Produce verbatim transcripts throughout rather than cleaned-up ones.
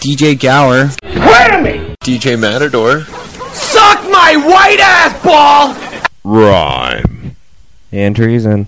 D J Gower. Swear to me! D J Matador. Suck my white ass ball! Rhyme. And treason.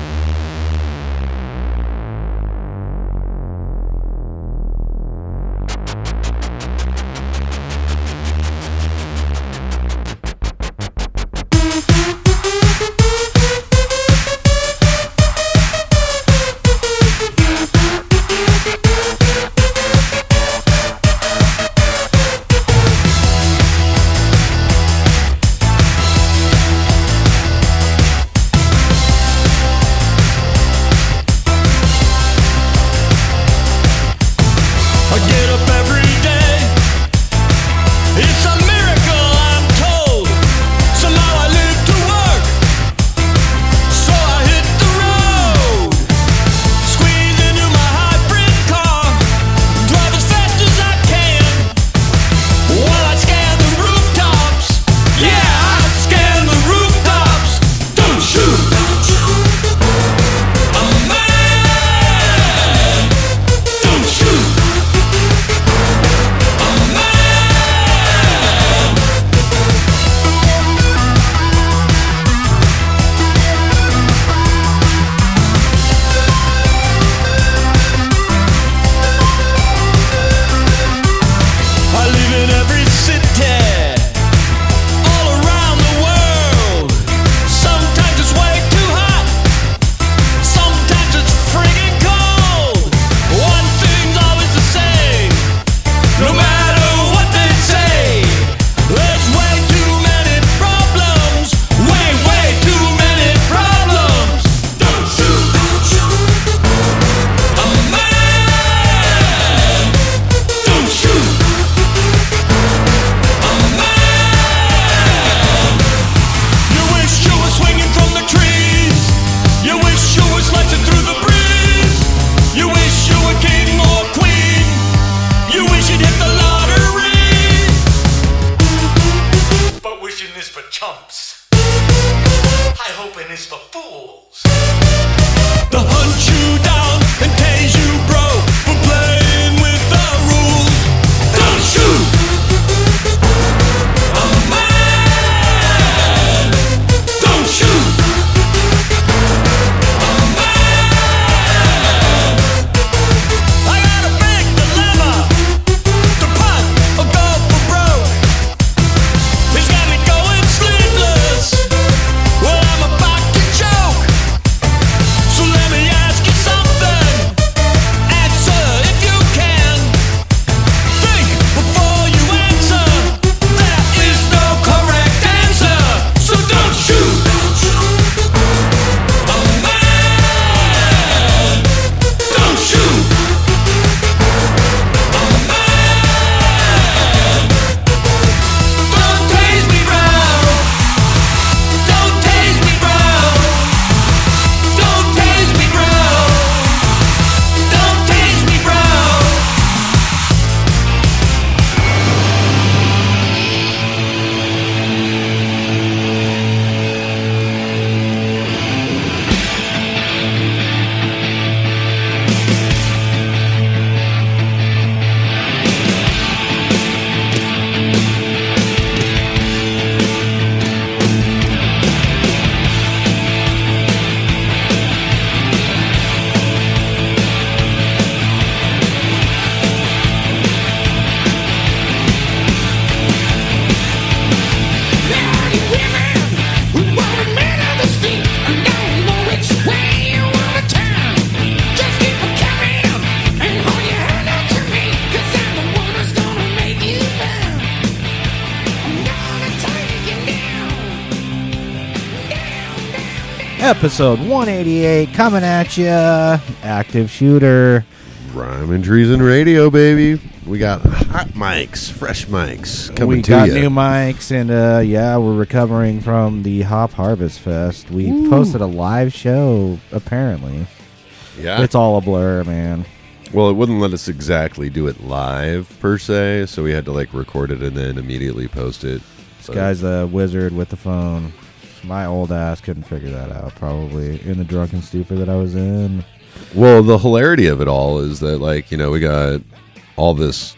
Episode one eighty-eight coming at you. Active Shooter. Rhyme and Treason Radio, baby. We got hot mics, fresh mics coming we to got you. new mics, and uh, yeah, we're recovering from the Hop Harvest Fest. We Ooh. posted a live show, apparently. Yeah. It's all a blur, man. Well, it wouldn't let us exactly do it live, per se, so we had to, like, record it and then immediately post it. This guy's a wizard with the phone. My old ass couldn't figure that out, probably, in the drunken stupor that I was in. Well, the hilarity of it all is that, like, you know, we got all this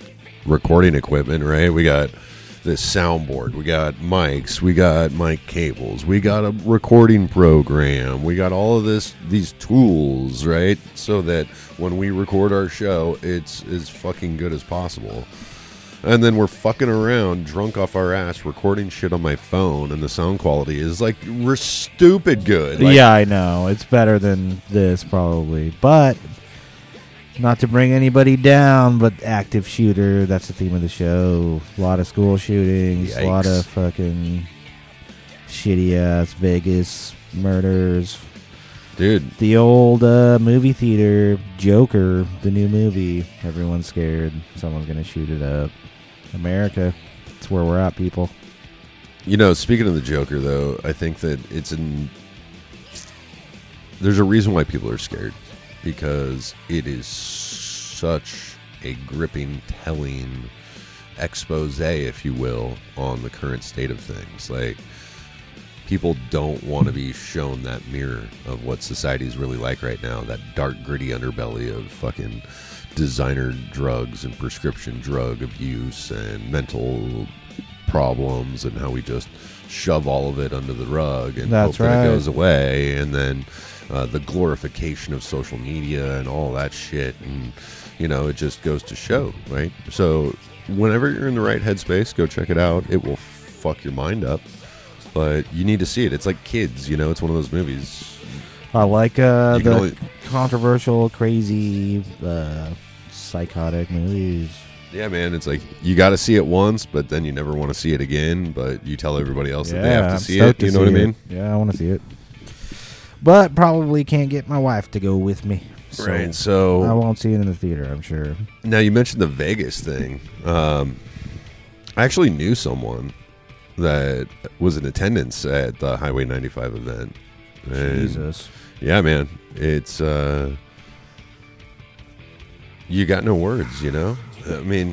recording equipment, right? We got this soundboard, we got mics, we got mic cables, we got a recording program, we got all of this, these tools, right? So that when we record our show, it's as fucking good as possible. And then we're fucking around, drunk off our ass, recording shit on my phone, and the sound quality is like, we're stupid good. Like, yeah, I know. It's better than this, probably. But, not to bring anybody down, but active shooter, that's the theme of the show. A lot of school shootings, Yikes. a lot of fucking shitty-ass Vegas murders. dude, The old uh, movie theater, Joker, the new movie. Everyone's scared. Someone's going to shoot it up. America, it's where we're at, people. you know, speaking of the Joker, though, I think that it's in... There's a reason why people are scared. Because it is such a gripping, telling expose, if you will, on the current state of things. Like, people don't want to be shown that mirror of what society's really like right now. That dark, gritty underbelly of fucking designer drugs and prescription drug abuse and mental problems, and how we just shove all of it under the rug and That's hope that right. it goes away. And then uh, the glorification of social media and all that shit. And, you know, it just goes to show, right? So whenever you're in the right headspace, go check it out. It will fuck your mind up. But you need to see it. It's like Kids, you know? It's one of those movies. I like uh, You can the only- controversial, crazy, uh, psychotic movies. Yeah, man. It's like you got to see it once, but then you never want to see it again. But you tell everybody else that they have to I'm see stoked it. You to know what I see mean? it. Yeah, I want to see it. But probably can't get my wife to go with me. So Right. So I won't see it in the theater, I'm sure. now you mentioned the Vegas thing. Um, I actually knew someone that was in attendance at the Highway ninety-five event. And Jesus. yeah, man, it's uh, you got no words, you know? I mean,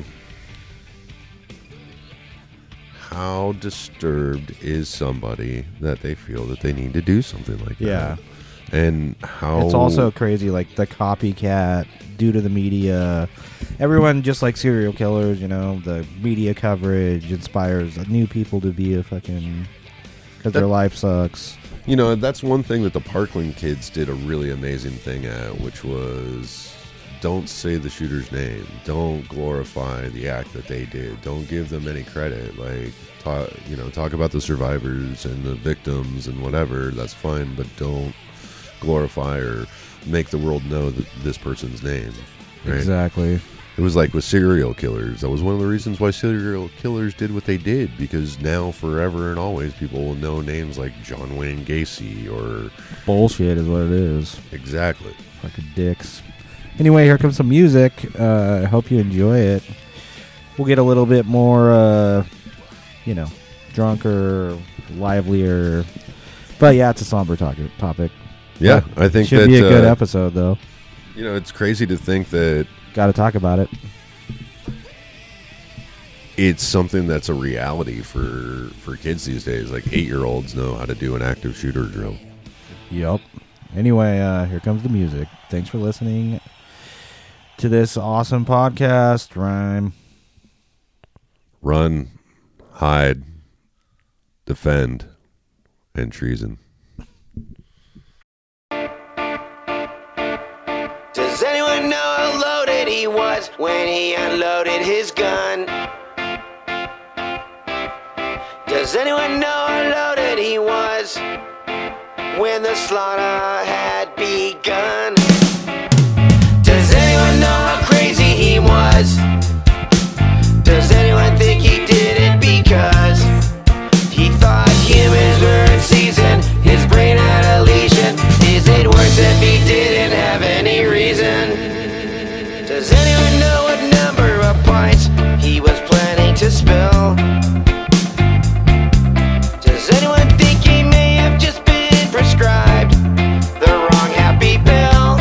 how disturbed is somebody that they feel that they need to do something like that? Yeah. And how It's also crazy, like the copycat due to the media. Everyone, just like serial killers, you know, the media coverage inspires new people to be a fucking... Because their That- life sucks. You know, that's one thing that the Parkland kids did a really amazing thing at, which was don't say the shooter's name. Don't glorify the act that they did. Don't give them any credit. Like, talk, you know, talk about the survivors and the victims and whatever. That's fine, but don't glorify or make the world know that this person's name. Right? Exactly. It was like with serial killers. That was one of the reasons why serial killers did what they did, because now forever and always people will know names like John Wayne Gacy or... Bullshit is what it is. Exactly. Fucking dicks. Anyway, here comes some music. Uh, I hope you enjoy it. We'll get a little bit more, uh, you know, drunker, livelier. But yeah, it's a somber topic. topic. Yeah, But I think should that, be a good uh, episode, though. You know, it's crazy to think that Got to talk about it. it's something that's a reality for, for kids these days. Like, eight-year-olds know how to do an active shooter drill. Yep. Anyway, uh, here comes the music. Thanks for listening to this awesome podcast, Rhyme. Run, hide, defend, and treason. Does anyone know how loaded he was when he unloaded his gun? Does anyone know how loaded he was when the slaughter had begun? Does anyone know how crazy he was? Does anyone think he did it because he thought humans were in season? His brain had a lesion. Is it worse if he didn't have any reason? Does anyone know what number of pints he was planning to spill? Does anyone think he may have just been prescribed the wrong happy pill?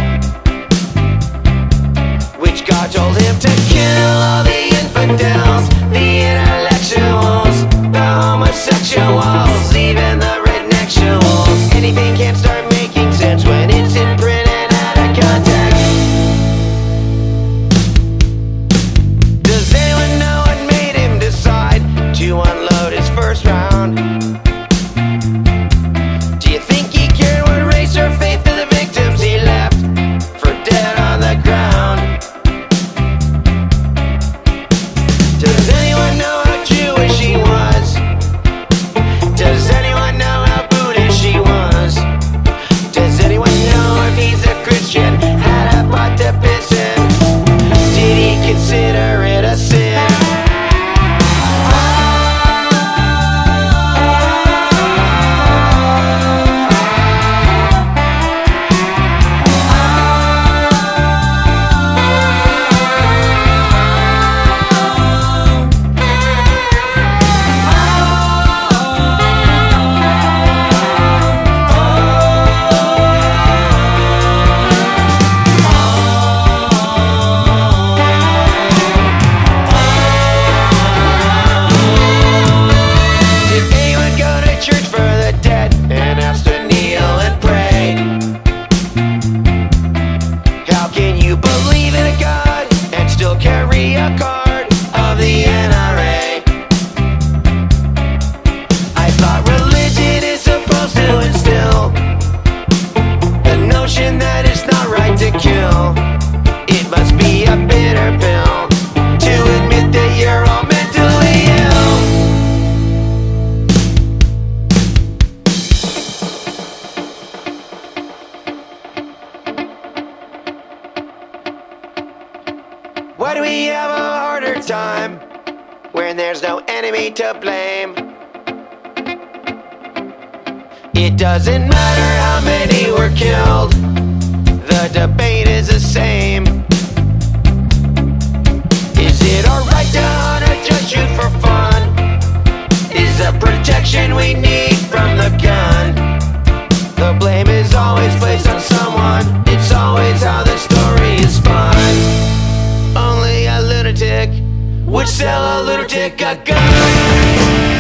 Which God told him to kill all the infidels, the intellectuals, the homosexuals, even the rednexuals. Anything can't start making sense when it's in print and out of context. Does anyone know time when there's no enemy to blame. It doesn't matter how many were killed, the debate is the same. Is it alright to hunt or just shoot for fun? Is the protection we need from the gun? The blame is always placed on someone. It's always how the story is spun. Only a lunatic would sell a lunatic a gun.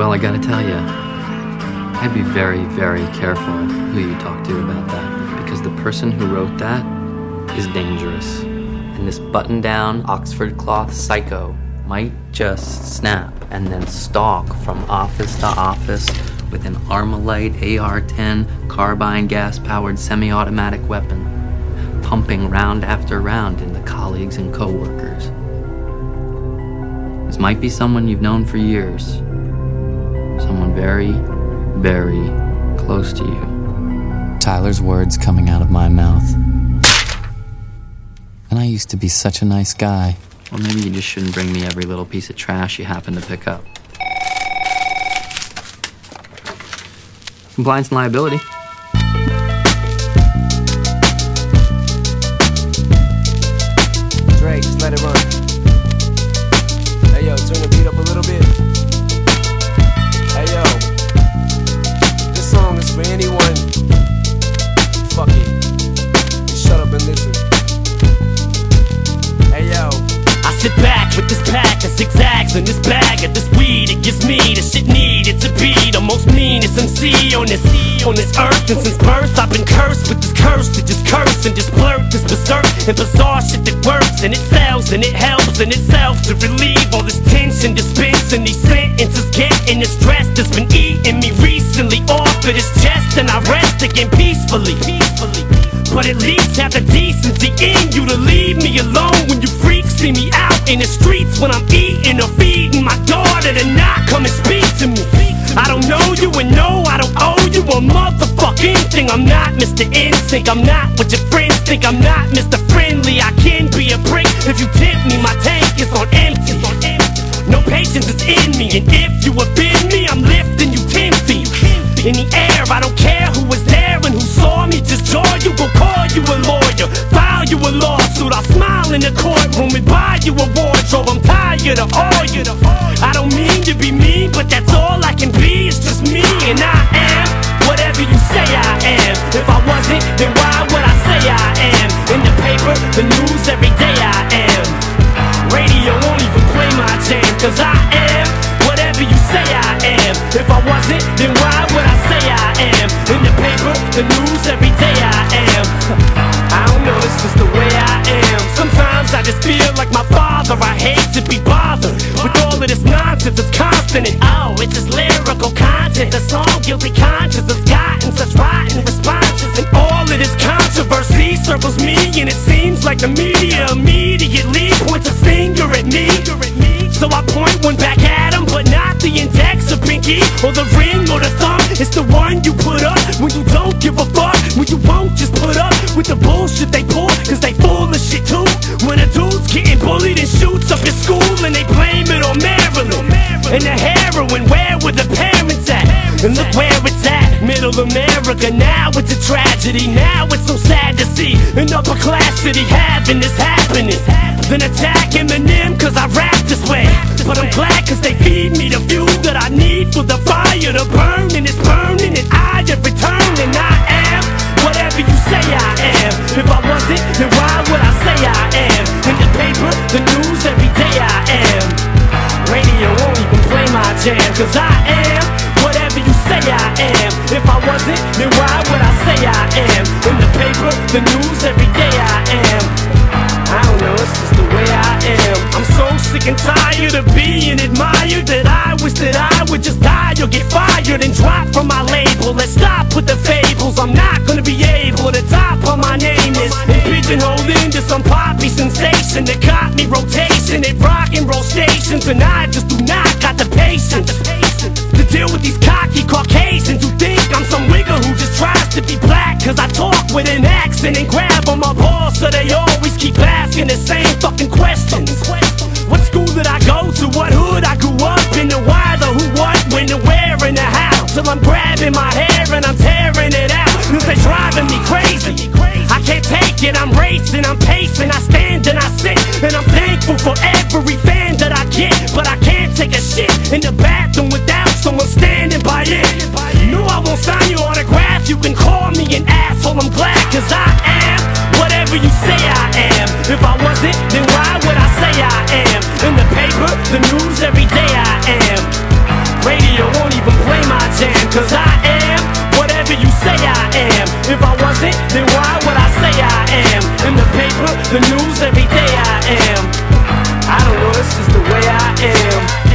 Well, I gotta tell you, I'd be very, very careful who you talk to about that, because the person who wrote that is dangerous. And this button-down Oxford cloth psycho might just snap and then stalk from office to office with an Armalite A R ten carbine gas-powered semi-automatic weapon, pumping round after round into colleagues and co-workers. This might be someone you've known for years, someone very, very close to you. Tyler's words coming out of my mouth. And I used to be such a nice guy. Well, maybe you just shouldn't bring me every little piece of trash you happen to pick up. Compliance and liability. Great, just let it run. Hey yo, turn the beat up a little bit. Hey yo, this song is for anyone. Fuck it, just shut up and listen. Hey yo, I sit back with this pack of zigzags in this bag of this weed. It gives me the shit needed to be the most meanest M C on this on this earth. And since birth I've been cursed with this curse to just curse and just blurt this berserk and bizarre shit that works and it sells and it helps in itself to relieve all this tension, dispensing these sentences, getting the stress that's been eating me recently off of this chest, and I rest again peacefully. Peacefully. But at least have the decency in you to leave me alone when you freaks see me out in the streets when I'm eating or feeding my daughter to not come and speak to me. I don't know you and no, I don't owe you a motherfucking thing. I'm not Mister Instinct, I'm not what your friends think. I'm not Mister Friendly, I can be a prick if you tempt me. My tank is on empty. No patience is in me, and if you offend me, I'm lifting you ten feet in the air. I don't care who was there and who saw me, just jaw you, go call you a lawyer, file you a lawsuit. I'll smile in the courtroom and buy you a wardrobe. I'm tired of all you. I don't mean to be mean, but that's all I can be. It's just me, and I am whatever you say I am. If I wasn't, then why would I say I am? In the paper, the news, every day I am. Radio won't even play my jam, cause I am whatever you say I am. If I wasn't, then why would I say I am? In the paper, the news, every day I am. I don't know, it's just the way I am. Sometimes I just feel like my father. I hate to be bothered with all of this nonsense. It's constant and oh, it's just lyrical content. The song Guilty Conscience has gotten such rotten responses, and all of this controversy circles me, and it seems like the media immediately points a finger at me. So I point one back at him, but not the index or pinky or the ring or the thumb. It's the one you put up when you don't give a fuck, when you won't just put up with the bullshit they pull, cause they full of shit too. When a dude's getting bullied and shoots up his school and they blame it on Maryland and the heroin, where were the parents at? And look where it's at, middle America. Now it's a tragedy, now it's so sad to see an upper class city having this happening. Then attack Eminem cause I rap this way, but I'm glad cause they feed me the fuel that I need for the fire to burn, and it's burning and I have returned, and I am whatever you say I am. If I wasn't, then why would I say I am? In the paper, the news, every day I am. Radio won't even play my jam, cause I am whatever you say I am. If I wasn't, then why would I say I am? In the paper, the news, every day I am. I don't know, it's just the way I am. I'm so sick and tired of being admired that I wish that I would just die or get fired and drop from my label. Let's stop with the fables. I'm not gonna be able to top on my name is and pigeonholed into some poppy sensation that caught me rotation at rock and roll stations, and I just do not got the patience to deal with these cocky Caucasians who think I'm some wigger who just tries to be black cause I talk with an accent and grab on my balls, so they always keep asking the same fucking questions. What school did I go to? What hood I grew up in? The why, the who, what, when, the where, and the how. Till I'm grabbing my hair and I'm tearing it out, cause they driving me crazy. I can't take it, I'm racing, I'm pacing, I stand and I sit, and I'm thankful for every fan that I get, but I can't take a shit in the bathroom without someone standing by it. No, I won't sign your autograph, you can call me an asshole, I'm glad cause I am whatever you say I am. If I wasn't, then why would I say I am? In the paper, the news, every day I am. Radio the news every day I am. I don't know, this is the way I am.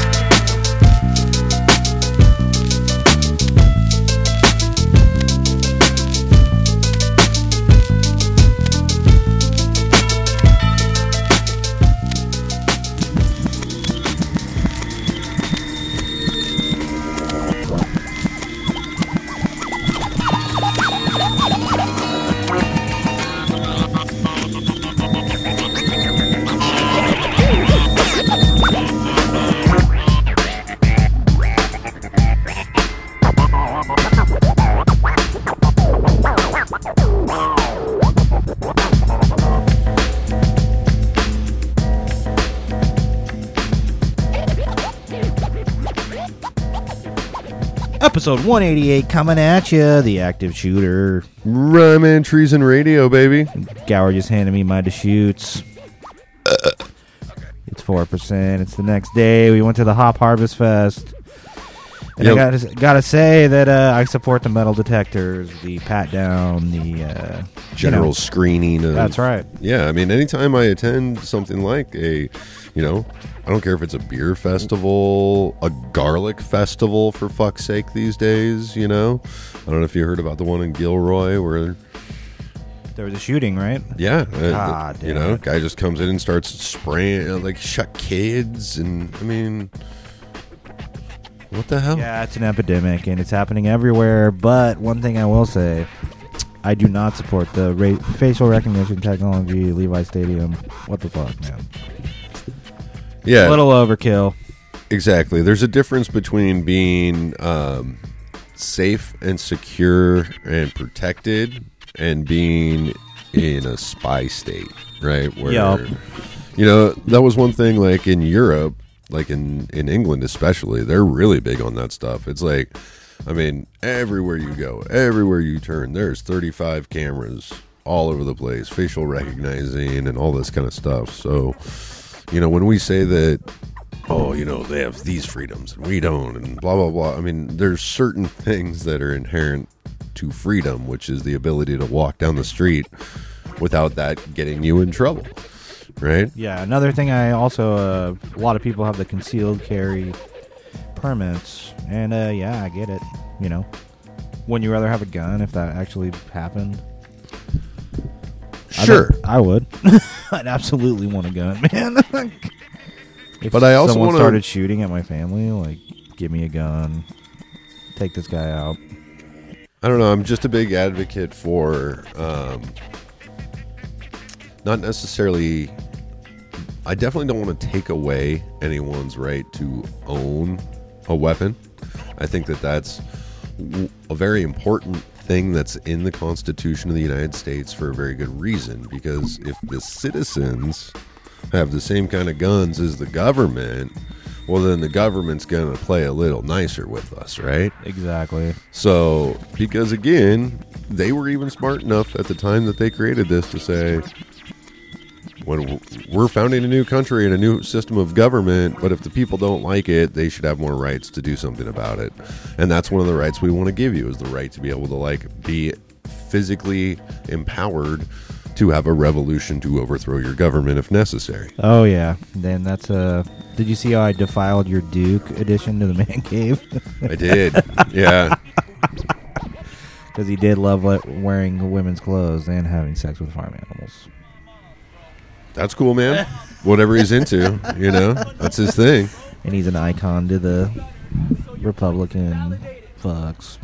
Episode one eighty-eight coming at you, the active shooter. Rhyme Treason Radio, baby. Gower just handed me my Deschutes. Uh, it's four percent. It's the next day. We went to the Hop Harvest Fest. And yep. I gotta, gotta say that uh, I support the metal detectors, the pat down, the uh, general you know, screening. Of, that's right. Yeah, I mean, anytime I attend something like a, you know, I don't care if it's a beer festival, a garlic festival, for fuck's sake, these days, you know? I don't know if you heard about the one in Gilroy where... There was a shooting, right? Yeah. God, uh, you know, guy just comes in and starts spraying, uh, like, shut kids, and, I mean... What the hell? Yeah, it's an epidemic, and it's happening everywhere, but one thing I will say, I do not support the ra- facial recognition technology, Levi Stadium. What the fuck, man? Yeah. A little overkill. Exactly. There's a difference between being um, safe and secure and protected and being in a spy state, right? Where, yep. you know, that was one thing, like, in Europe, like in, in England especially, they're really big on that stuff. It's like, I mean, everywhere you go, everywhere you turn, there's thirty-five cameras all over the place, facial recognizing and all this kind of stuff. So, you know, when we say that, oh, you know, they have these freedoms and we don't, and blah, blah, blah. I mean, there's certain things that are inherent to freedom, which is the ability to walk down the street without that getting you in trouble. Right? Yeah, another thing I also, uh, a lot of people have the concealed carry permits, and uh, yeah, I get it, you know. Wouldn't you rather have a gun if that actually happened? Sure. I, I would. I'd absolutely want a gun, man. If but I also someone wanna... started shooting at my family, like, give me a gun, take this guy out. I don't know, I'm just a big advocate for, um, not necessarily... I definitely don't want to take away anyone's right to own a weapon. I think that that's a very important thing that's in the Constitution of the United States for a very good reason. Because if the citizens have the same kind of guns as the government, well, then the government's going to play a little nicer with us, right? Exactly. So, because again, they were even smart enough at the time that they created this to say, when we're founding a new country and a new system of government, but if the people don't like it, they should have more rights to do something about it. And that's one of the rights we want to give you, is the right to be able to, like, be physically empowered to have a revolution to overthrow your government if necessary. Oh, yeah. Then that's a... Uh, did you see how I defiled your Duke addition to the man cave? I did. Yeah. Because he did love wearing women's clothes and having sex with farm animals. That's cool, man. Whatever he's into, you know, that's his thing. And he's an icon to the Republican fucks.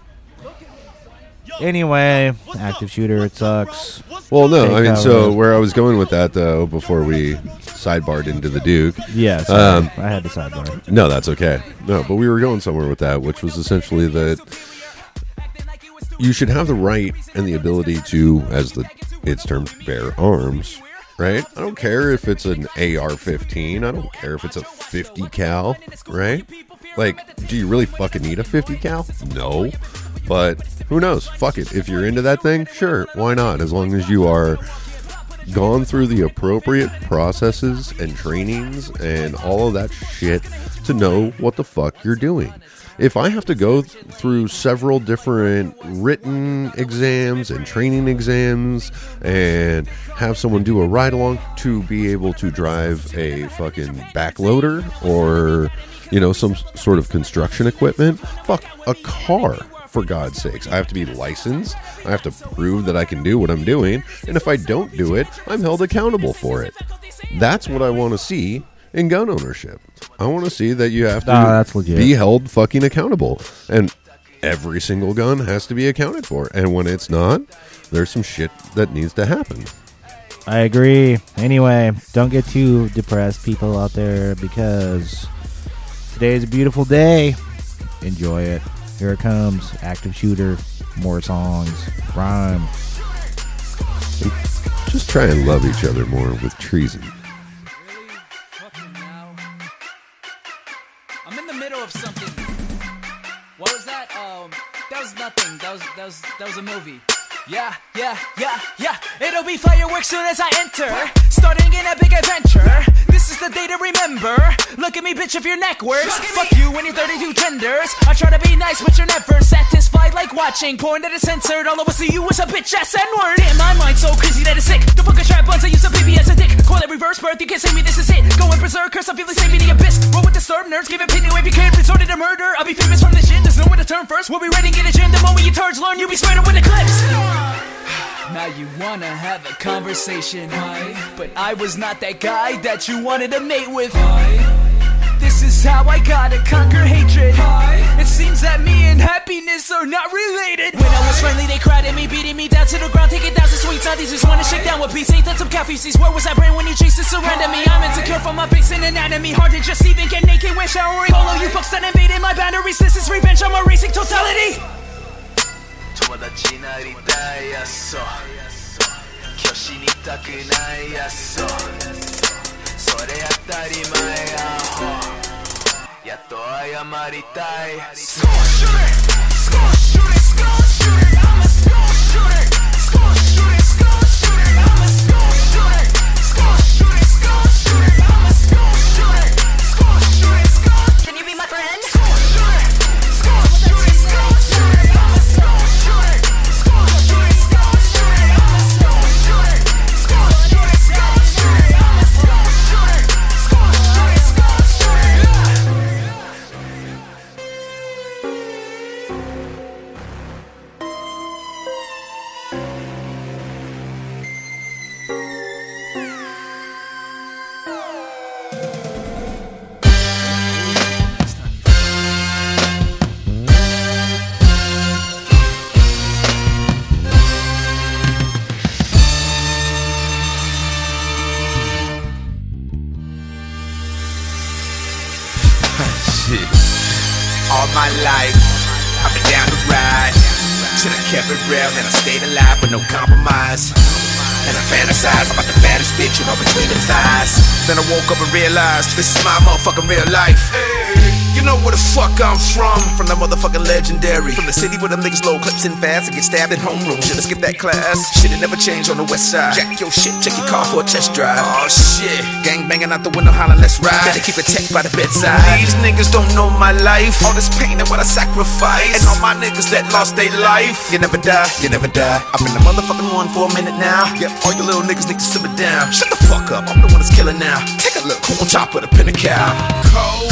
Anyway, active shooter, it sucks. Well, no, Take I mean, cover. so where I was going with that, though, before we sidebarred into the Duke. Yes, yeah, um, I had to sidebar. No, that's okay. No, but we were going somewhere with that, which was essentially that you should have the right and the ability to, as the it's termed, bear arms. Right? I don't care if it's an A R fifteen. I don't care if it's a fifty cal. Right? Like, do you really fucking need a fifty cal? No. But who knows? Fuck it. If you're into that thing, sure. Why not? As long as you are gone through the appropriate processes and trainings and all of that shit to know what the fuck you're doing. if I have to go through several different written exams and training exams and have someone do a ride along to be able to drive a fucking backloader or, you know, some sort of construction equipment, fuck, a car, for God's sakes. I have to be licensed. I have to prove that I can do what I'm doing. And if I don't do it, I'm held accountable for it. That's what I want to see in gun ownership. I want to see that you have to Nah, that's legit. be held fucking accountable. And every single gun has to be accounted for. And when it's not, there's some shit that needs to happen. I agree. Anyway, don't get too depressed, people out there, because today is a beautiful day. Enjoy it. Here it comes. Active shooter. More songs. Rhyme. Just try and love each other more with treason. I'm in the middle of something. What was that? Um, that was nothing. That was that was that was a movie. Yeah, yeah, yeah, yeah. It'll be fireworks soon as I enter. Starting in a big adventure. This is the day to remember. Look at me, bitch, if your neck works. Fuck you and your thirty-two genders. I try to be nice, but you're never satisfied. Like watching porn that is censored. All of us see you as a bitch ass N-word. Damn, my mind's so crazy that it's sick. The fucking trap buns, I use a baby as a dick. Call it reverse birth, you can't say me, this is it. Going berserk, curse, I'm feeling safe in the abyss. Roll with disturbed nerds, give opinion if you can't resort to murder. I'll be famous from this shit, there's nowhere to turn first. We'll be ready in the gym, the moment you turds learn, you'll be sprayed with the clips. Now you wanna have a conversation, hi? But I was not that guy that you wanted to mate with, hi? This is how I gotta conquer hatred, hi? It seems that me and happiness are not related. When I was friendly, they cried at me, beating me down to the ground, taking down some sweets. Now these just wanna shake down with peace. Ain't that some coffee seeds? Where was that brain when you chased to surrender me? I'm insecure from my base and anatomy. Hard to just even get naked when showering. Follow you folks that invaded my boundaries. This is revenge, I'm erasing totality. 友達になりたいやそう今日死にたくないやそうそれ当たり前やほやっと謝りたい Score shooter Score shooter Score shooter I'm a score shooter Score shooter Score shooter I'm a score shooter Score shooter Score shooter I'm a score shooter Score shooter Score Can you be my friend? Score shooter Score shooter Score shooter I'm a score shooter Score shooter Score shooter I'm a score shooter Score shooter Score shooter I'm a score shooter Score shooter Score shooter Shit. All my life, I've been down the ride. Till I kept it real and I stayed alive with no compromise. And I fantasize about the baddest bitch in all between the thighs. Then I woke up and realized this is my motherfucking real life. You know where the fuck I'm from. From the motherfucking legendary. From the city where them niggas load clips in fast and get stabbed in homeroom. Should've skipped that class. Shit'll never change on the west side. Jack your shit, check your car for a test drive. Oh shit. Gang banging out the window, hollering, let's ride. Better keep it tech by the bedside. These niggas don't know my life. All this pain and what I sacrifice. And all my niggas that lost their life. You never die, you never die. I've been the motherfucking one for a minute now. Yep, all you little niggas need to simmer down. Shut the fuck up, I'm the one that's killing now. Take a look, who on top of the pin of cow? Cold.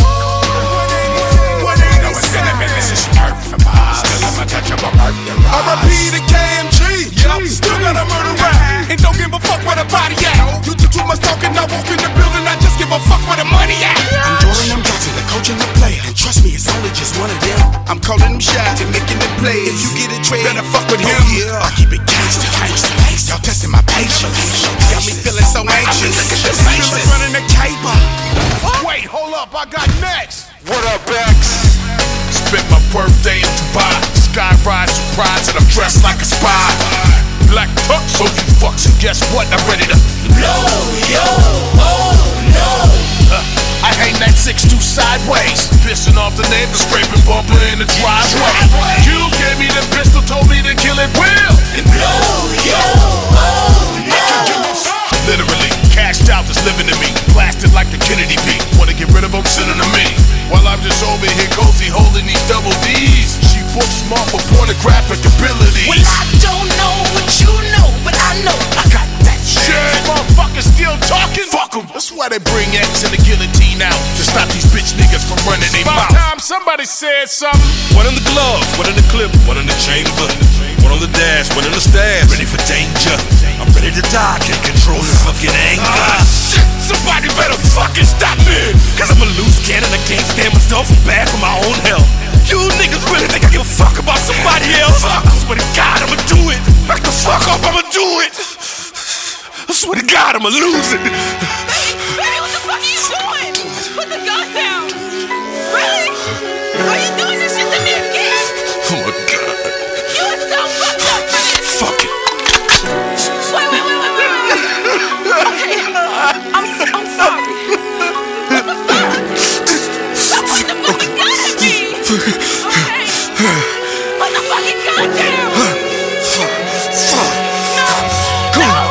This is perfect for mine. Still I'm a touch of a murder. R I P to K M G. Yup, still got a murder rap. And don't give a fuck where the body at. You do too much talking, I walk in the building. I just give a fuck where the money at. I'm Jordan, I'm Johnson, the coach and the player. And trust me, it's only just one of them. I'm calling them shots and making them plays. If you get a trade, better fuck with him. Oh, yeah. I keep it gangsta, gangsta, gangsta. Y'all testing my patience. Got me feeling so anxious. Feeling running the caper. Wait, hold up, I got next. What up, X? Spent my birthday in Dubai. Sky ride surprise and I'm dressed like a spy. Black tux, so you fucks, and guess what? I'm ready to blow, yo, oh no. uh, I hang that six two sideways, pissing off the neighbors, scraping bumper in the driveway. You gave me the pistol, told me to kill it well. And blow, yo, oh no. Literally, cashed out is living to me. Blasted like the Kennedy beat. Wanna get rid of them, send them to me. While I'm just over here cozy, holding these dope smart with pornographic abilities. Well, I don't know what you know, but I know I got that shit. Yeah, motherfuckers still talking. Fuck them. That's why they bring X and the guillotine out to stop these bitch niggas from running their mouth. About time somebody said something. One in the glove, one in the clip, one in the chamber, one on the dash, one in the stash. Ready for danger. I'm ready to die. Can't control your fucking anger. Ah, shit. Somebody better fucking stop me. Cause I'm a loose cannon. I can't stand myself. I'm bad for my own health. You niggas really think I give a fuck about somebody else? I swear to God, I'ma do it. Back the fuck up, I'ma do it. I swear to God, I'ma lose it. Baby, baby, what the fuck are you doing? Put the gun down. Really? Are you doing this shit to me again? Oh my God. You are so fucked up for this. Fuck it. Wait, wait, wait, wait, wait, wait. Okay, I'm, I'm sorry. What the fuck? Stop putting the fucking gun at me. Okay. Put the fucking gun down. Fuck. No. No.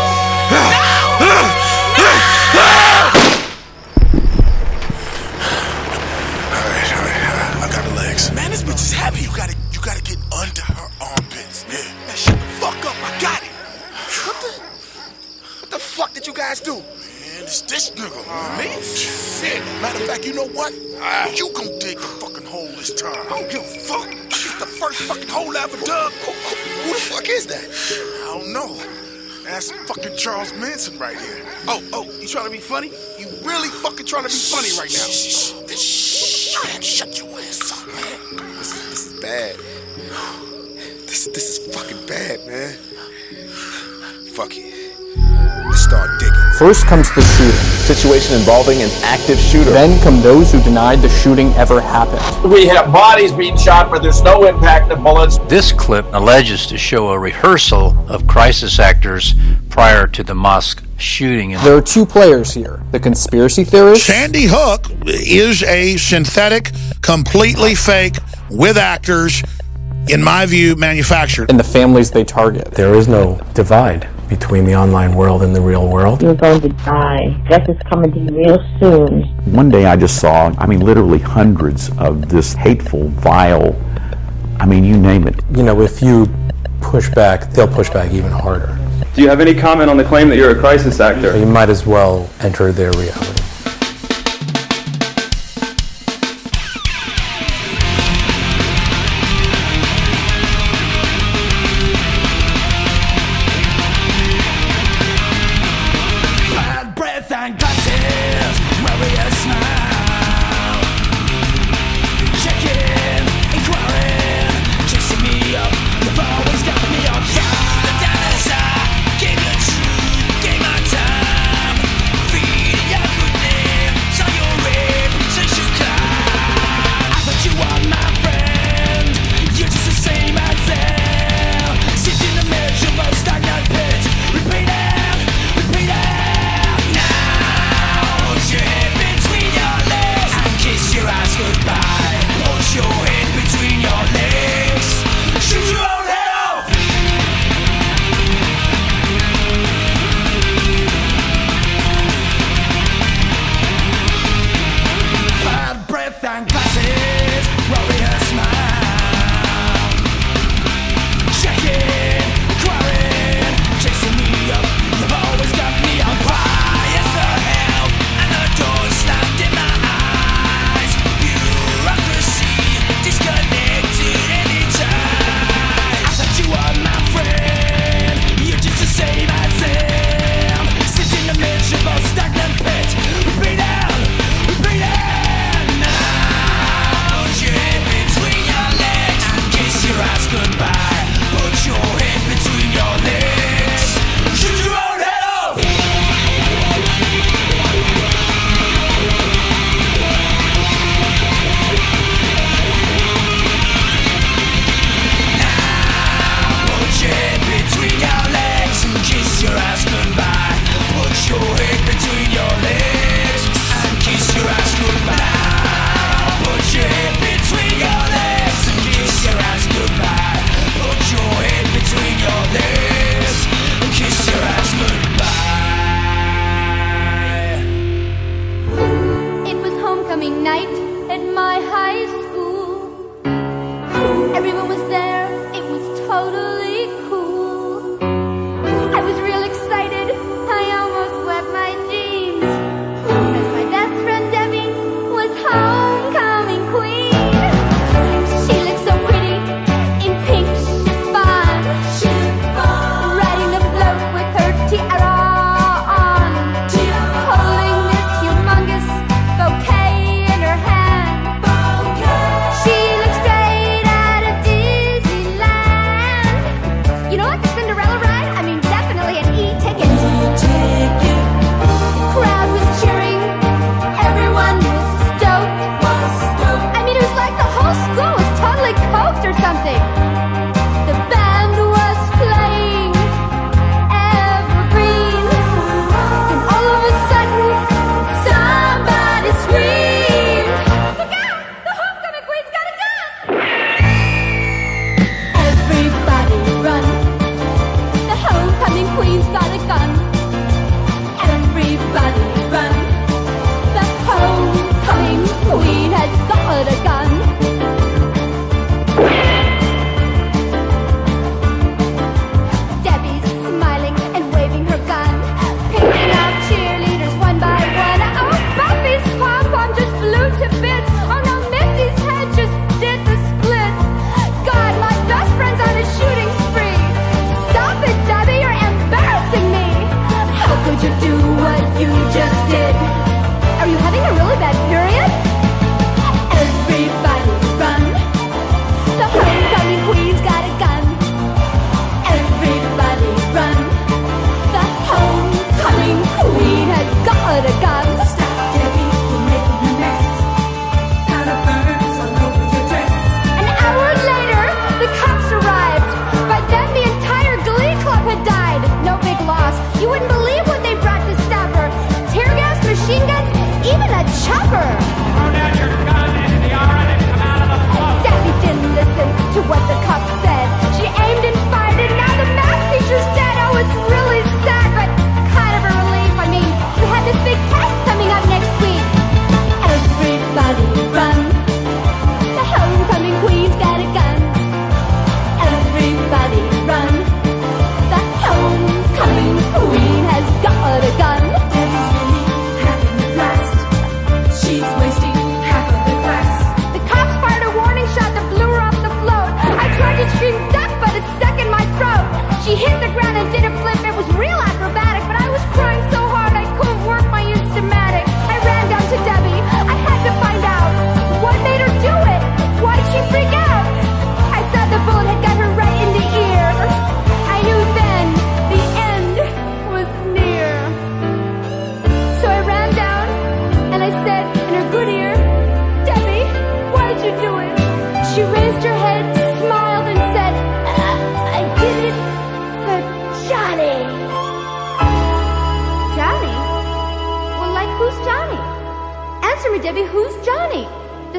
Man, this bitch is heavy. You gotta, you gotta get under her armpits. Yeah. Man, shut the fuck up. I got it. What the? What the fuck did you guys do? Man, it's this nigga. Uh, me? Shit. Matter of fact, you know what? Uh, you gon' dig the fucking hole this time. I don't give a fuck. It's the first fucking hole I ever dug. Who, who, who the fuck is that? I don't know. That's fucking Charles Manson right here. Oh, oh, you trying to be funny? You really fucking trying to be funny right now? Shh, man, shut your ass up, man. This is, this is bad. This, this is fucking bad, man. Fuck it. Let's start digging. First comes the shooting. Situation involving an active shooter. Then come those who denied the shooting ever happened. We have bodies being shot where there's no impact of bullets. This clip alleges to show a rehearsal of crisis actors prior to the mosque shooting. There are two players here. The conspiracy theorist. Sandy Hook is a synthetic, completely fake, with actors, in my view, manufactured. And the families they target. There is no divide between the online world and the real world. You're going to die. Death is coming to you real soon. One day I just saw, I mean, literally hundreds of this hateful, vile, I mean, you name it. You know, if you push back, they'll push back even harder. Do you have any comment on the claim that you're a crisis actor? You might as well enter their reality. Give your truth, give my time, feed your good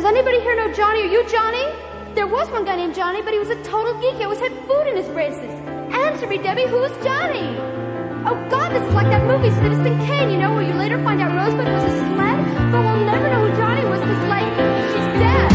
Does anybody here know Johnny? Are you Johnny? There was one guy named Johnny, but he was a total geek. He always had food in his braces. Answer me, Debbie, who's Johnny? Oh, God, this is like that movie, Citizen Kane, you know, where you later find out Rosebud was a sled, but we'll never know who Johnny was because, like, she's dead.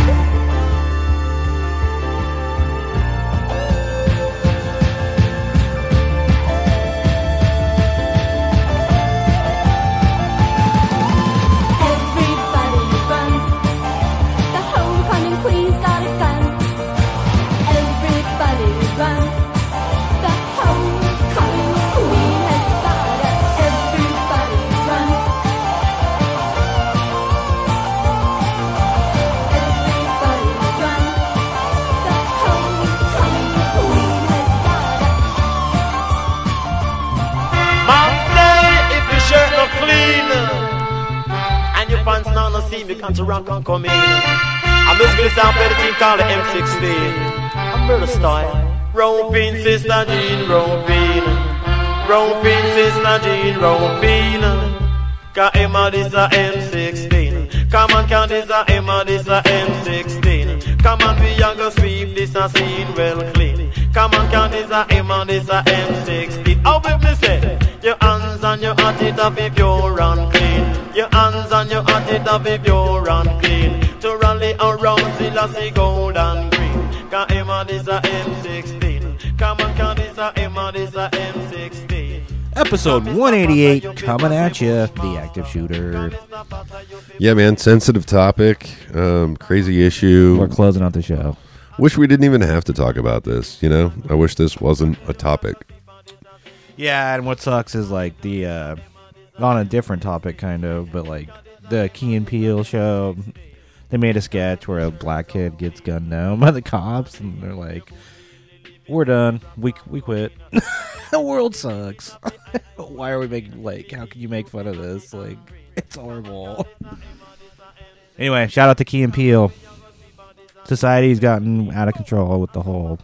Pants now no see me can't rock and come in. I'm musically sound play the team called the M sixteen. I'm murder style. Roping sister Jean, roping. Roping sister Jean, roping. Cause Emma this a M sixteen. Come on, count this a Emma this a M sixteen. Come on, we young go sweep this a scene well clean. Come on, count this a Emma this a M sixteen. How with me say? Your hands and your heart it up if pure and clean. Your hands and your heart it up if pure and clean. To rally around Selassie gold and green. Cause Emma this a M sixteen. Come on, count this a Emma this a M sixteen. Episode one eighty-eight coming at you, the active shooter. Yeah, man, sensitive topic, um, crazy issue. We're closing out the show. Wish we didn't even have to talk about this, you know? I wish this wasn't a topic. Yeah, and what sucks is like the, uh, on a different topic kind of, but like the Key and Peele show, they made a sketch where a black kid gets gunned down by the cops, and they're like, we're done. We we quit. The world sucks. Why are we making, like, how can you make fun of this? Like, it's horrible. Anyway, shout out to Key and Peele. Society's gotten out of control with the whole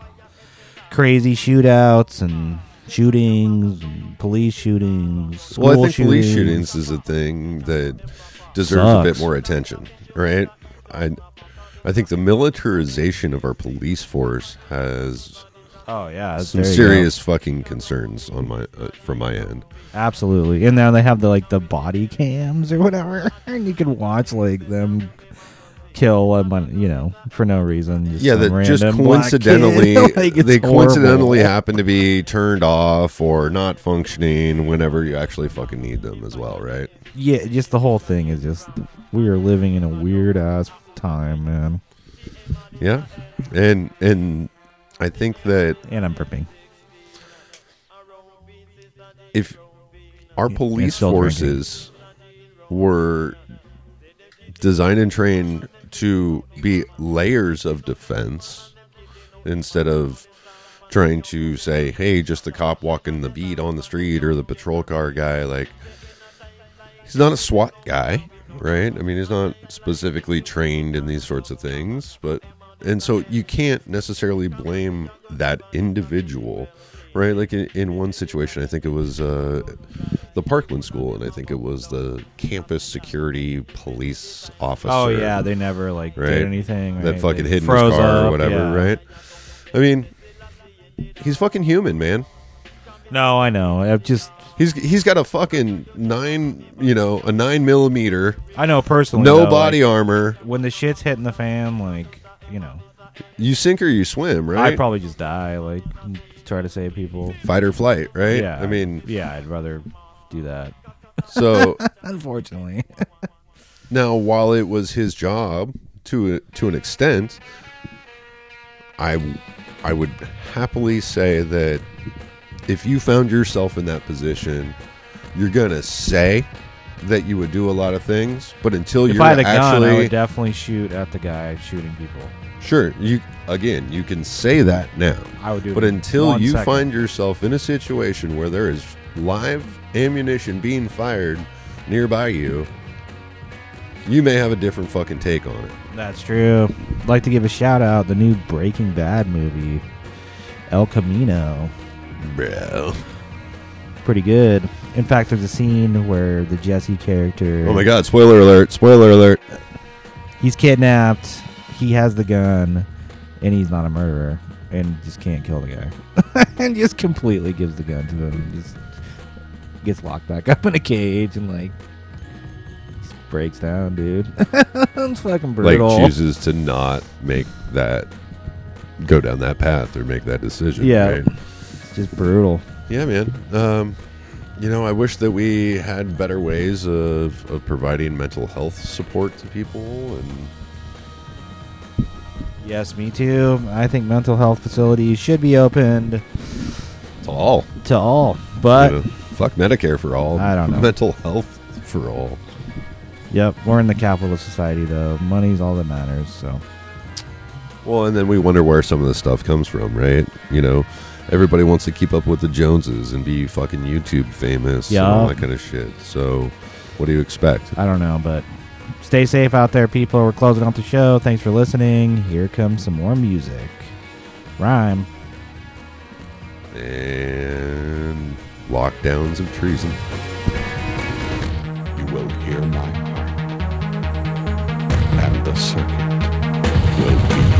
crazy shootouts and shootings, and police shootings, school well, I think shootings. police shootings is a thing that deserves Sucks. a bit more attention, right? I, I think the militarization of our police force has oh yeah some there you serious fucking concerns on my uh, from my end. Absolutely, and now they have the like the body cams or whatever, and you can watch like them kill a bunch, you know, for no reason. Just Yeah, some that just random black coincidentally kid. Like, it's they coincidentally horrible. happen to be turned off or not functioning whenever you actually fucking need them as well, right? Yeah, just the whole thing is just we are living in a weird ass time, man. Yeah, and and I think that, and I'm burping. If our Yeah, police still forces were designed and trained to be layers of defense instead of trying to say, hey, just the cop walking the beat on the street or the patrol car guy, like, he's not a SWAT guy, right? I mean, he's not specifically trained in these sorts of things, but and so you can't necessarily blame that individual, right? Like in, in one situation, I think it was uh, the Parkland School, and I think it was the campus security police officer. Oh yeah, they never like right? did anything. Right? That fucking They hid in his froze car up, or whatever, yeah. right? I mean, he's fucking human, man. No, I know. I've just he's he's got a fucking nine, you know, a nine millimeter. I know personally. No though, body like, armor. When the shit's hitting the fan, like, you know, you sink or you swim, right? I'd probably just die. Like, try to save people. Fight or flight, right? Yeah. I mean, yeah, I'd rather do that. So, unfortunately, now while it was his job to to an extent, I I would happily say that if you found yourself in that position, you're gonna say that you would do a lot of things, but until if you're I had a gun, actually, I would definitely shoot at the guy shooting people. sure, you again, you can say that now. I would do it but in until one you second. find yourself in a situation where there is live ammunition being fired nearby you, you may have a different fucking take on it. That's true. I'd like to give a shout out the new Breaking Bad movie, El Camino. Bro. Pretty good. In fact, there's a scene where the Jesse character... Oh my god, spoiler alert, spoiler alert. he's kidnapped. He has the gun, and he's not a murderer, and just can't kill the guy, and just completely gives the gun to him. And just gets locked back up in a cage and like just breaks down, dude. It's fucking brutal. Like chooses to not make that go down that path or make that decision. Yeah, right? It's just brutal. Yeah, man. Um, you know, I wish that we had better ways of, of providing mental health support to people. And yes, me too. I think mental health facilities should be opened to all. To all, but you know, fuck Medicare for all. I don't know. Mental health for all. Yep, we're in the capitalist society, though. Money's all that matters. So. Well, and then we wonder where some of this stuff comes from, right? You know. Everybody wants to keep up with the Joneses and be fucking YouTube famous yeah. and all that kind of shit. So, what do you expect? I don't know, but stay safe out there, people. We're closing out the show. Thanks for listening. Here comes some more music. Rhyme. And lockdowns of treason. You will hear my heart. And the circuit will be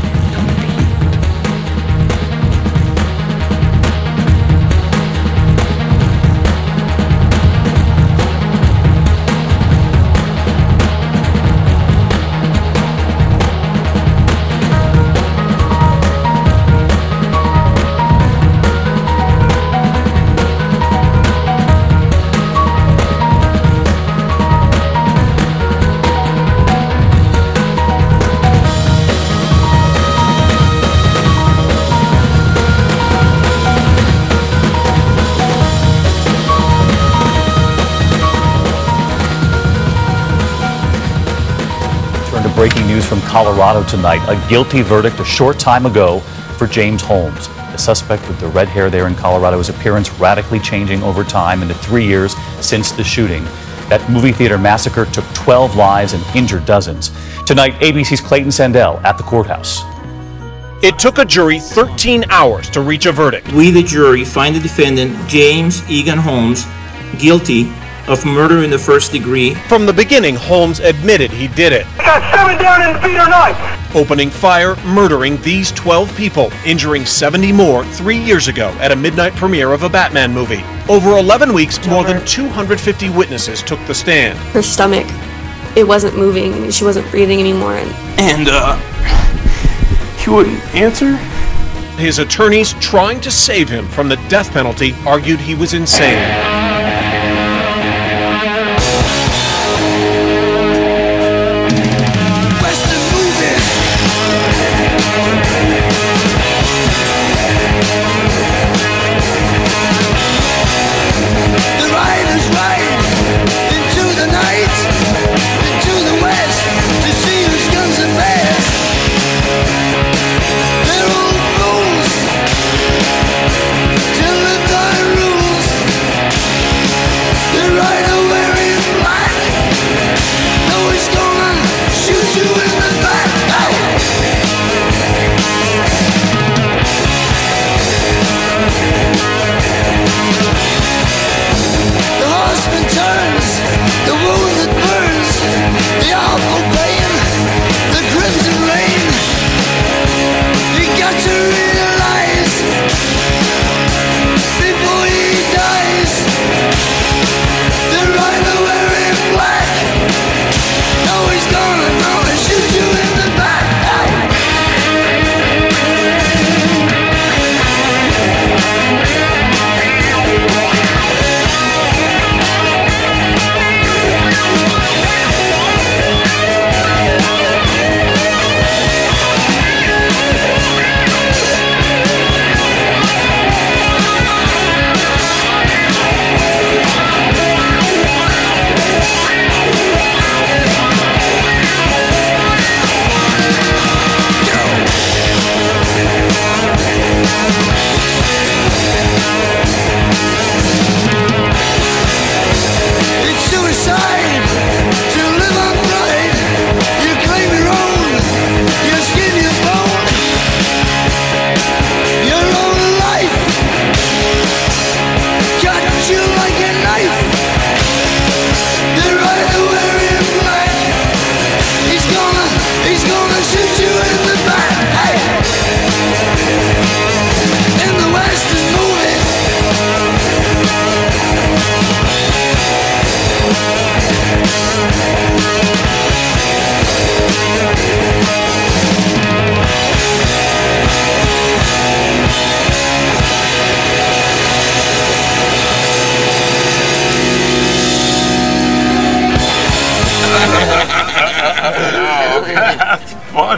breaking news from Colorado tonight. A guilty verdict a short time ago for James Holmes. The suspect with the red hair there in Colorado, his appearance radically changing over time in the three years since the shooting. That movie theater massacre took twelve lives and injured dozens. Tonight, A B C's Clayton Sandell at the courthouse. It took a jury thirteen hours to reach a verdict. We, the jury, find the defendant, James Egan Holmes, guilty of murder in the first degree. From the beginning, Holmes admitted he did it. I got seven down and beat or knife. Opening fire, murdering these twelve people, injuring seventy more three years ago at a midnight premiere of a Batman movie. Over eleven weeks, more than two hundred fifty witnesses took the stand. Her stomach, it wasn't moving. She wasn't breathing anymore. And, and uh, he wouldn't answer? His attorneys, trying to save him from the death penalty, argued he was insane.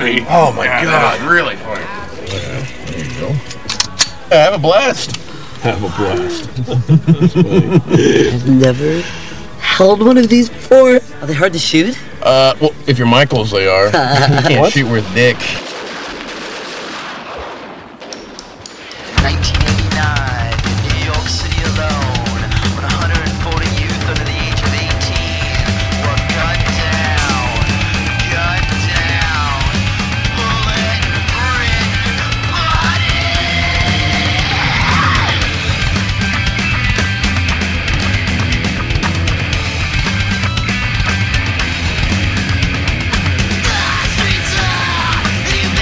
funny. Oh my Yeah, God. that is really funny. Yeah, there you go. Yeah, have a blast. Have a blast. I've never held one of these before. Are they hard to shoot? Uh, well, if you're Michaels, they are. You can't What? shoot worth dick. nineteen eighty-nine, New York City alone, when one hundred forty youth under the age of eighteen were gunned down, gunned down, bullet, brick, body. The streets are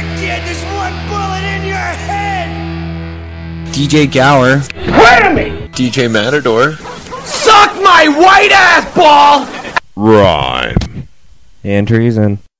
kid, there's one bullet in your head! D J Gower. Wait a minute! D J Matador. Suck my white ass ball! Rhyme. And treason.